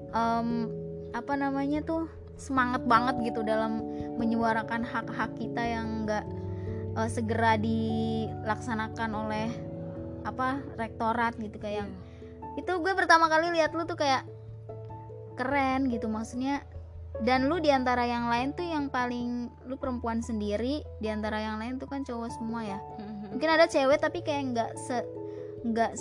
semangat banget gitu dalam menyuarakan hak-hak kita yang nggak segera dilaksanakan oleh rektorat gitu kayak. Itu gue pertama kali lihat lu tuh kayak keren gitu, maksudnya. Dan lu diantara yang lain tuh yang paling, lu perempuan sendiri, diantara yang lain tuh kan cowok semua ya. Mungkin ada cewek tapi kayak nggak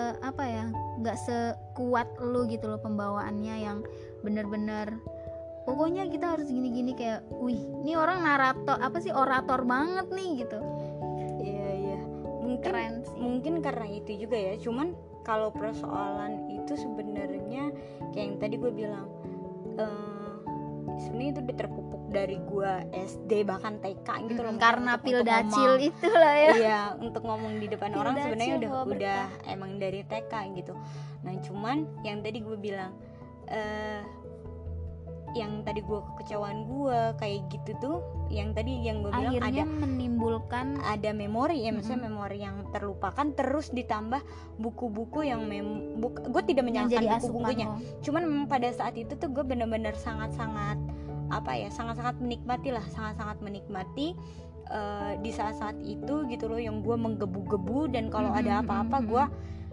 sekuat lu gitu loh pembawaannya, yang bener-bener pokoknya kita harus gini-gini, kayak wih ini orang orator banget nih gitu. Iya keren sih. Mungkin karena itu juga ya. Cuman kalau persoalan itu sebenarnya kayak yang tadi gue bilang, sebenarnya itu terpupuk dari gue SD bahkan TK gitu loh. Karena pildacil itulah ya. Iya, untuk ngomong di depan orang sebenarnya udah emang dari TK gitu. Nah cuman yang tadi gue bilang yang tadi gue kekecewaan gue kayak gitu tuh, yang tadi yang gue bilang akhirnya menimbulkan ada memori ya, misalnya memori yang terlupakan, terus ditambah buku-buku yang gue tidak yang menyalahkan jadi buku-bukunya, asupan lo. cuman memang pada saat itu tuh gue benar-benar sangat-sangat sangat-sangat menikmati di saat-saat itu gitu loh, yang gue menggebu-gebu dan kalau ada apa-apa gue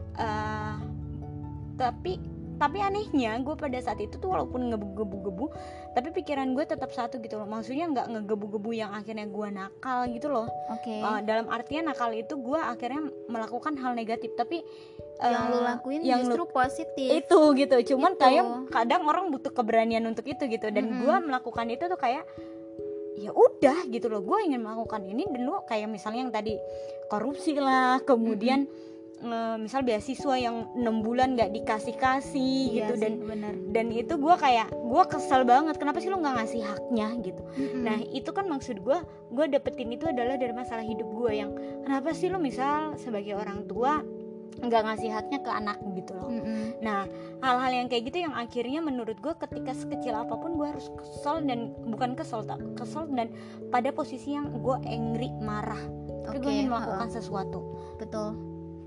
tapi anehnya gue pada saat itu tuh walaupun ngegebu-gebu tapi pikiran gue tetap satu gitu loh, maksudnya nggak ngegebu-gebu yang akhirnya gue nakal gitu loh. Dalam artian nakal itu gue akhirnya melakukan hal negatif, tapi yang lu lakuin yang justru positif itu gitu, cuman Itu. kayak kadang orang butuh keberanian untuk itu gitu, dan gue melakukan itu tuh kayak ya udah gitu loh, gue ingin melakukan ini, dan lu kayak misalnya yang tadi korupsi lah, kemudian misal beasiswa yang 6 bulan nggak dikasih gitu, sih, dan itu gue kesel banget, kenapa sih lo nggak ngasih haknya gitu. Nah itu kan maksud gue dapetin itu adalah dari masalah hidup gue, yang kenapa sih lo misal sebagai orang tua nggak ngasih haknya ke anak gitu loh. Nah hal-hal yang kayak gitu yang akhirnya menurut gue ketika sekecil apapun gue harus kesel, dan bukan kesel dan pada posisi yang gue angry, marah, tapi gue ingin melakukan sesuatu. Betul.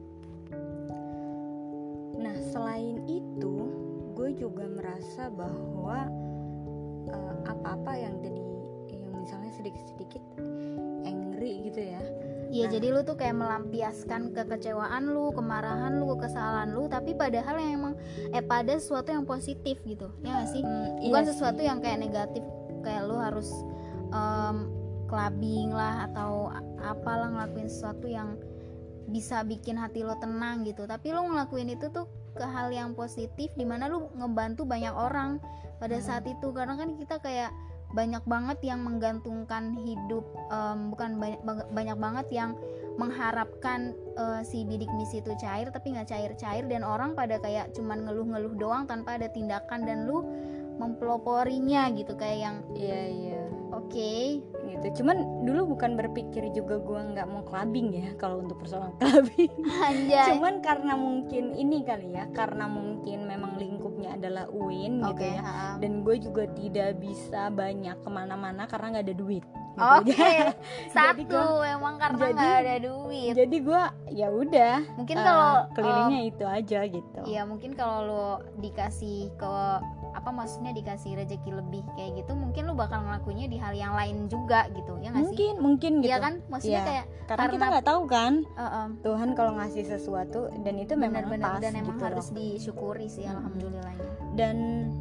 Nah selain itu gue juga merasa bahwa apa-apa yang tadi yang misalnya sedikit-sedikit angry gitu ya. Iya, jadi lu tuh kayak melampiaskan kekecewaan lu, kemarahan lu, kesalahan lu, tapi padahal yang emang pada sesuatu yang positif gitu, ya nggak sih? Bukan sesuatu yang kayak negatif, kayak lu harus clubbing lah atau apalah, ngelakuin sesuatu yang bisa bikin hati lo tenang gitu, tapi lo ngelakuin itu tuh ke hal yang positif, dimana lo ngebantu banyak orang pada saat itu, karena kan kita kayak banyak banget yang menggantungkan hidup, bukan banyak banget yang mengharapkan si bidik misi itu cair tapi nggak cair-cair, dan orang pada kayak cuman ngeluh-ngeluh doang tanpa ada tindakan, dan lu mempeloporinya gitu, kayak yang oke. Gitu. Cuman dulu bukan berpikir juga gue nggak mau clubbing ya kalau untuk persoalan clubbing. Cuman karena mungkin ini kali ya, karena mungkin memang lingkupnya adalah UIN gitu ya, dan gue juga tidak bisa banyak kemana-mana karena nggak ada duit. Gitu. Satu emang karena nggak ada duit. Jadi gue ya udah. Mungkin kalau kelilingnya itu aja gitu. Iya, mungkin kalau lo dikasih maksudnya dikasih rezeki lebih kayak gitu, mungkin lo bakal ngelakuinnya di hal yang lain juga gitu, ya nggak sih? Mungkin gitu. Iya kan, maksudnya kayak karena kita nggak tahu kan Tuhan kalau ngasih sesuatu, dan itu memang pas dan emang gitu harus loh. disyukuri sih, alhamdulillahnya. Dan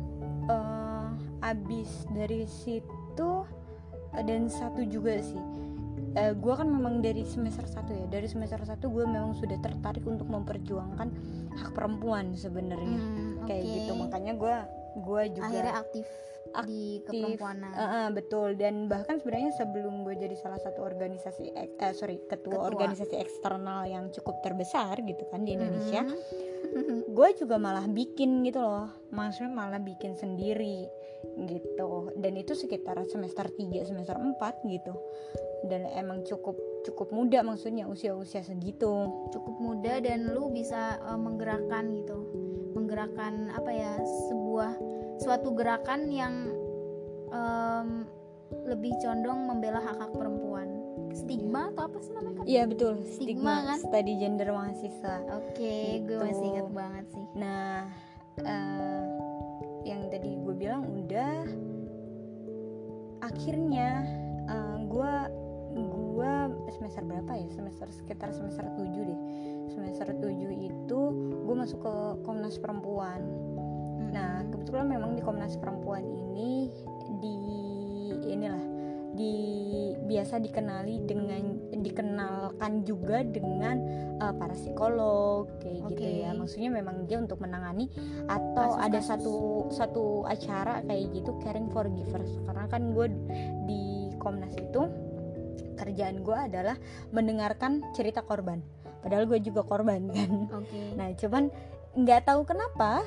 abis dari situ dan satu juga sih, gue kan memang dari semester 1 ya, dari semester 1 gue memang sudah tertarik untuk memperjuangkan hak perempuan sebenarnya, kayak gitu, makanya gue juga akhirnya aktif di keperempuanan. Betul, dan bahkan sebenarnya sebelum gue jadi salah satu organisasi ketua organisasi eksternal yang cukup terbesar gitu kan di Indonesia, gue juga malah bikin gitu loh, maksudnya malah bikin sendiri gitu, dan itu sekitar semester 3 semester 4 gitu, dan emang cukup muda, maksudnya usia segitu cukup muda, dan lu bisa menggerakkan suatu gerakan yang lebih condong membela hak-hak perempuan. Stigma atau apa sih namanya? Iya betul, stigma kan? Studi gender mahasiswa. Gitu. Gue masih ingat banget sih. Nah, yang tadi gue bilang udah, akhirnya gue semester berapa ya? Sekitar semester 7 deh. Semester 7 itu gue masuk ke Komnas Perempuan. Nah, kebetulan memang di Komnas Perempuan ini biasa dikenalkan juga dengan para psikolog kayak gitu ya. Maksudnya memang dia untuk menangani atau ada satu acara kayak gitu, Caring for Givers. Karena kan gue di Komnas itu kerjaan gue adalah mendengarkan cerita korban. Padahal gue juga korban kan. Nah, cuman nggak tahu kenapa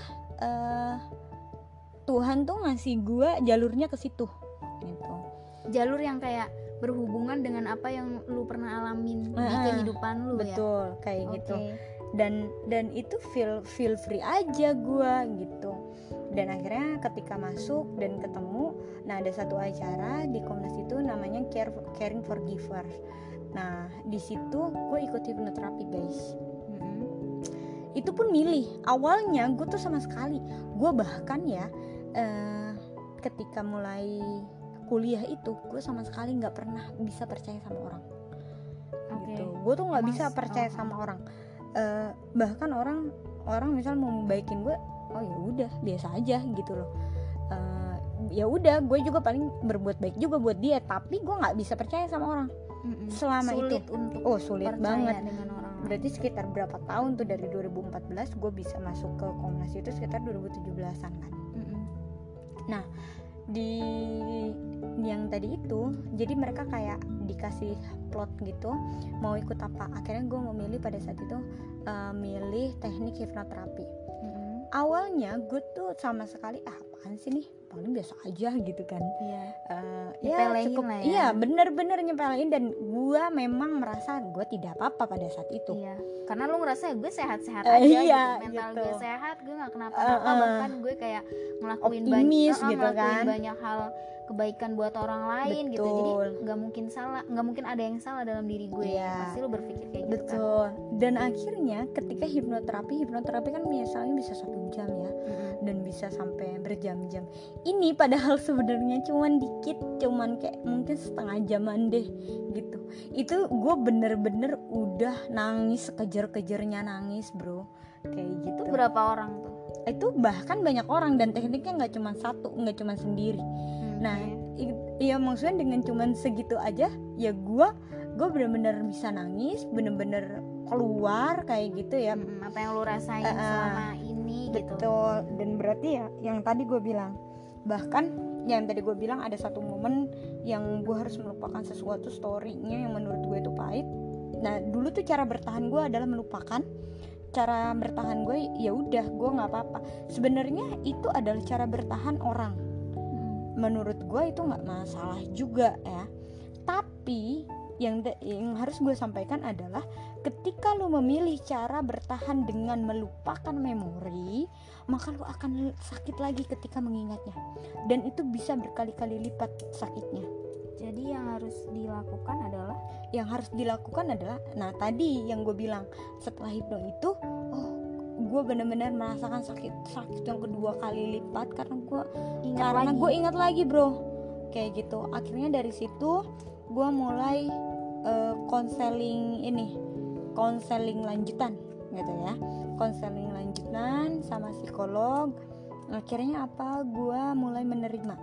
Tuhan tuh ngasih gue jalurnya ke situ gitu. Jalur yang kayak berhubungan dengan apa yang lu pernah alamin di kehidupan lu. Betul, kayak gitu. Dan itu feel free aja gue gitu. Dan akhirnya ketika masuk dan ketemu, nah ada satu acara di Komnas itu namanya Caring for Givers. Nah di situ gue ikut hipnoterapi guys. Itu pun milih. Awalnya gue tuh sama sekali, gue bahkan ya ketika mulai kuliah itu gue sama sekali nggak pernah bisa percaya sama orang. Gitu. Gue tuh nggak bisa percaya sama orang. Bahkan orang misal mau membaikin gue, oh ya udah biasa aja gitu loh. Ya udah, gue juga paling berbuat baik juga buat dia, tapi gue nggak bisa percaya sama orang. Selama sulit itu untuk sulit percaya banget dengan orang. Berarti sekitar berapa tahun tuh, dari 2014 gue bisa masuk ke Komnas itu sekitar 2017an kan. Nah di yang tadi itu, jadi mereka kayak dikasih plot gitu mau ikut apa. Akhirnya gue memilih pada saat itu milih teknik hipnoterapi. Awalnya gue tuh sama sekali apaan sih nih, paling biasa aja gitu kan. Ya cukup lah ya. Iya bener-bener nyepelein, dan gue memang merasa gue tidak apa-apa pada saat itu. Iya, karena lu ngerasa gue sehat-sehat aja gitu, mental gitu. Gue sehat, gue nggak kenapa-napa, bahkan gue kayak ngelakuin banyak hal kebaikan buat orang lain. Betul. Gitu, jadi nggak mungkin ada yang salah dalam diri gue. Pasti lu berpikir kayak gitu. Betul. Kan? Dan akhirnya ketika hipnoterapi kan misalnya bisa 1 jam ya, dan bisa sampai berjam-jam. Ini padahal sebenarnya cuman dikit, cuman kayak mungkin setengah jaman deh gitu. Itu gue bener-bener udah nangis, kejar-kejarnya nangis bro, kayak gitu. Itu berapa orang tuh? Itu bahkan banyak orang, dan tekniknya nggak cuma satu, nggak cuma sendiri. Nah iya maksudnya dengan cuman segitu aja ya gue bener-bener bisa nangis, bener-bener keluar kayak gitu ya. Apa yang lu rasain selama ini gitu. Betul. Dan berarti ya yang tadi gue bilang, bahkan yang tadi gue bilang ada satu momen yang gue harus melupakan sesuatu, story-nya yang menurut gue itu pahit. Nah dulu tuh cara bertahan gue adalah melupakan. Cara bertahan gue ya udah, gue nggak apa-apa. Sebenarnya itu adalah cara bertahan orang. Menurut gue itu nggak masalah juga ya. Tapi yang harus gue sampaikan adalah ketika lu memilih cara bertahan dengan melupakan memori, maka lu akan sakit lagi ketika mengingatnya, dan itu bisa berkali-kali lipat sakitnya. Jadi yang harus dilakukan adalah nah tadi yang gue bilang, setelah hipno itu gue benar-benar merasakan sakit yang kedua kali lipat karena gue ingat lagi bro, kayak gitu. Akhirnya dari situ gue mulai konseling lanjutan gitu ya, konseling lanjutan sama psikolog. Akhirnya gue mulai menerima.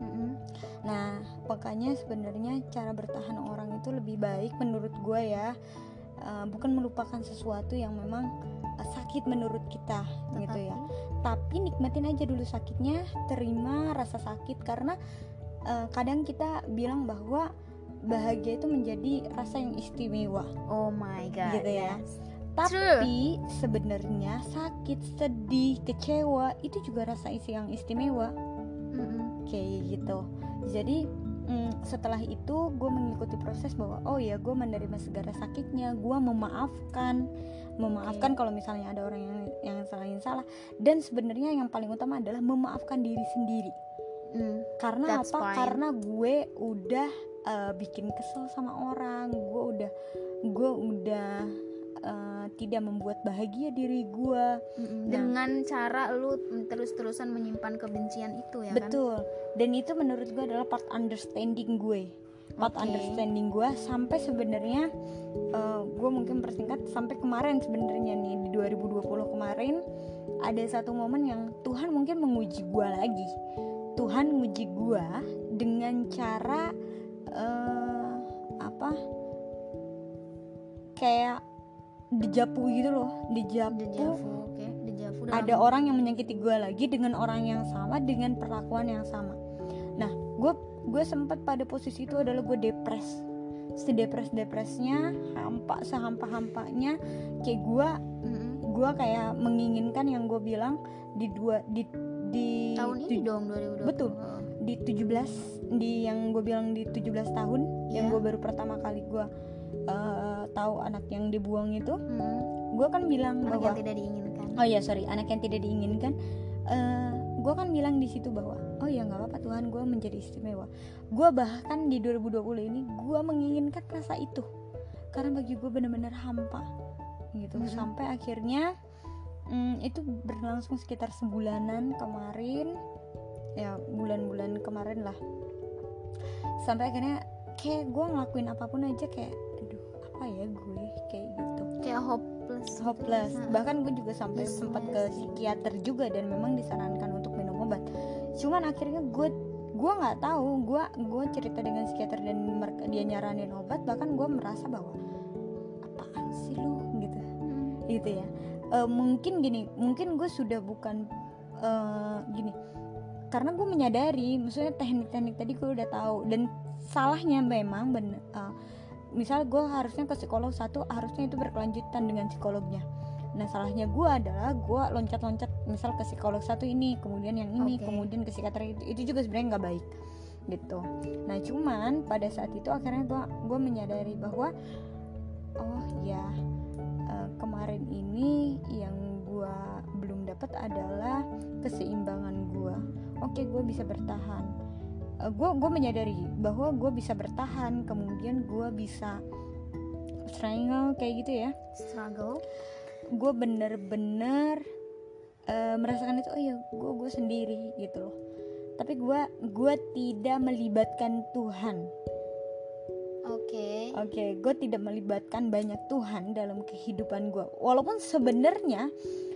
Nah makanya sebenarnya cara bertahan orang itu lebih baik menurut gue ya, bukan melupakan sesuatu yang memang sakit menurut kita gitu ya, tapi nikmatin aja dulu sakitnya, terima rasa sakit. Karena kadang kita bilang bahwa bahagia itu menjadi rasa yang istimewa. Oh my god, gitu ya. Tapi sebenarnya sakit, sedih, kecewa itu juga rasa yang istimewa. Kayak gitu. Jadi setelah itu gue mengikuti proses bahwa gue menerima segala sakitnya, gue memaafkan kalau misalnya ada orang yang salah. Dan sebenarnya yang paling utama adalah memaafkan diri sendiri. Karena apa? Fine. Karena gue udah bikin kesel sama orang, gue udah tidak membuat bahagia diri gue dengan cara lu terus-terusan menyimpan kebencian itu ya. Betul. Kan? Dan itu menurut gue adalah part understanding gue. Sampai sebenarnya gue mungkin persingkat sampai kemarin sebenarnya nih di 2020 kemarin ada satu momen yang Tuhan mungkin menguji gue lagi. Tuhan menguji gue dengan cara kayak dejavu gitu loh, dejavu. Ada orang yang menyakiti gue lagi dengan orang yang sama, dengan perlakuan yang sama. Nah gue sempat pada posisi itu adalah gue sedepresnya, sehampa-hampanya, kayak gue kayak menginginkan yang gue bilang di tahun ini dong 2020. Betul. Di 17 yang gue bilang di 17 tahun yang gue baru pertama kali gue tahu anak yang dibuang itu, gue kan bilang anak yang tidak diinginkan. Anak yang tidak diinginkan. gue kan bilang di situ bahwa oh ya nggak apa-apa Tuhan, gue menjadi istimewa. Gue bahkan di 2020 ini gue menginginkan rasa itu karena bagi gue benar-benar hampa gitu. Sampai akhirnya itu berlangsung sekitar sebulanan kemarin, ya bulan-bulan kemarin lah. Sampai akhirnya kayak gue ngelakuin apapun aja kayak aduh apa ya gue kayak gitu, kayak hopeless. Bahkan gue juga sampai sempat ke psikiater juga dan memang disarankan untuk minum obat. Cuman akhirnya gue nggak tahu, gue cerita dengan psikiater dan dia nyaranin obat, bahkan gue merasa bahwa apaan sih lu gitu ya. Mungkin gue sudah bukan gini, karena gue menyadari maksudnya teknik-teknik tadi gue udah tahu, dan salahnya memang misal gue harusnya ke psikolog satu, harusnya itu berkelanjutan dengan psikolognya. Nah salahnya gue adalah gue loncat-loncat misal ke psikolog satu ini, kemudian yang ini, kemudian ke psikiater itu juga sebenarnya nggak baik gitu. Nah cuman pada saat itu akhirnya gue menyadari bahwa oh ya kemarin ini yang gue belum dapat adalah keseimbangan gue. Oke, gue bisa bertahan. Gue menyadari bahwa gue bisa bertahan, kemudian gue bisa struggle kayak gitu ya. Struggle. Gue bener-bener merasakan itu. Oh ya, gue sendiri gitu loh. Tapi gue tidak melibatkan Tuhan. Oke, gue tidak melibatkan banyak Tuhan dalam kehidupan gue. Walaupun sebenarnya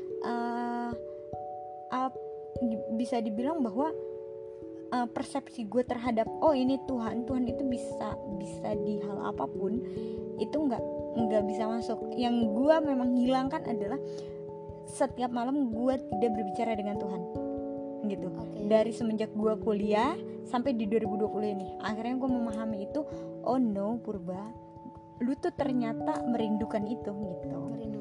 bisa dibilang bahwa persepsi gue terhadap oh ini Tuhan itu bisa di hal apapun itu nggak bisa masuk. Yang gue memang hilangkan adalah setiap malam gue tidak berbicara dengan Tuhan gitu. Dari semenjak gue kuliah sampai di 2020 ini akhirnya gue memahami itu. Oh no Purba, lu tuh ternyata merindukan itu gitu.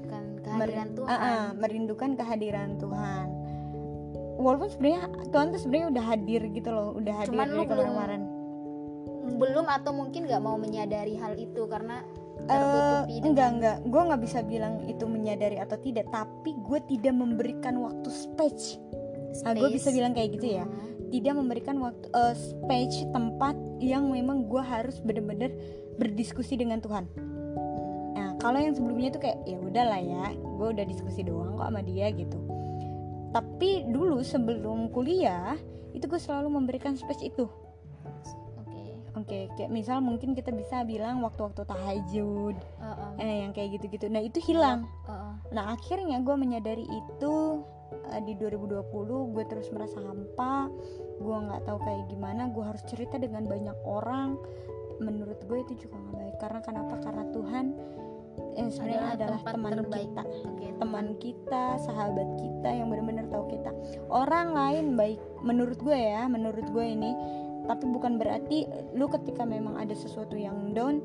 Merindukan kehadiran Tuhan. Walaupun sebenarnya Tuhan tuh sebenarnya udah hadir gitu loh, udah hadir. Cuman dari kemarin. Belum atau mungkin nggak mau menyadari hal itu karena tertutupi. Enggak, gue nggak bisa bilang itu menyadari atau tidak, tapi gue tidak memberikan waktu space. Gue bisa bilang kayak gitu ya. Tidak memberikan waktu space, tempat yang memang gue harus benar-benar berdiskusi dengan Tuhan. Nah kalau yang sebelumnya tuh kayak ya udahlah ya, gue udah diskusi doang kok sama dia gitu. Tapi dulu sebelum kuliah itu gue selalu memberikan space itu. Oke, kayak misal mungkin kita bisa bilang waktu-waktu tahajud, yang kayak gitu-gitu. Nah itu hilang. Nah akhirnya gue menyadari itu di 2020. Gue terus merasa hampa, gue nggak tahu kayak gimana. Gue harus cerita dengan banyak orang. Menurut gue itu juga nggak baik. Karena kenapa? Karena Tuhan sebenarnya adalah teman kita, teman kita, sahabat kita yang benar-benar tahu kita. Orang lain baik menurut gue ini. Tapi bukan berarti lu ketika memang ada sesuatu yang down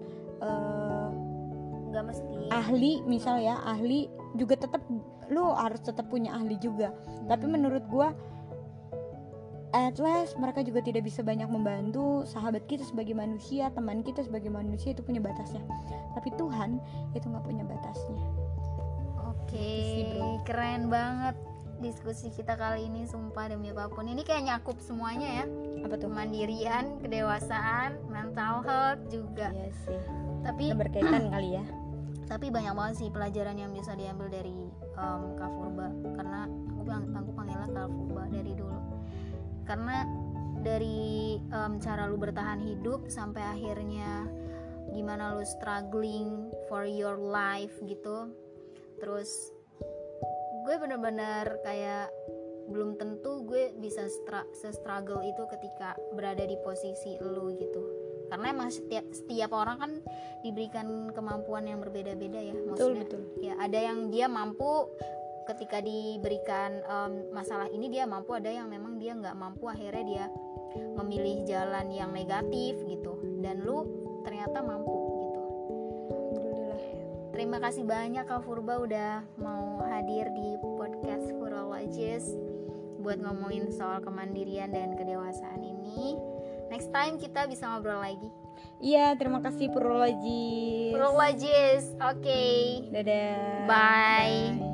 nggak mesti ahli, misal ya ahli juga tetap lu harus tetap punya ahli juga. Tapi menurut gua at least mereka juga tidak bisa banyak membantu. Sahabat kita sebagai manusia, teman kita sebagai manusia itu punya batasnya. Tapi Tuhan itu nggak punya batasnya. Keren banget diskusi kita kali ini, sumpah demi apapun. Ini kayak nyakup semuanya ya. Apa tuh? Kemandirian, kedewasaan, mental health juga. Iya sih. Tapi berkaitan kali ya. Tapi banyak banget sih pelajaran yang bisa diambil dari Kak Purba. Karena aku panggilnya Kak Purba dari dulu. Karena dari cara lu bertahan hidup sampai akhirnya gimana lu struggling for your life gitu. Terus gue bener-bener kayak belum tentu gue bisa se-struggle itu ketika berada di posisi lu gitu. Karena emang setiap orang kan diberikan kemampuan yang berbeda-beda ya. Maksudnya betul. Ya ada yang dia mampu ketika diberikan masalah ini dia mampu, ada yang memang dia nggak mampu, akhirnya dia memilih jalan yang negatif gitu. Dan lu ternyata mampu gitu. Alhamdulillah. Terima kasih banyak Kak Purba udah mau hadir di podcast Purologis buat ngomongin soal kemandirian dan kedewasaan ini. Next time kita bisa ngobrol lagi. Iya, terima kasih Purologis. Oke. Dadah. Bye.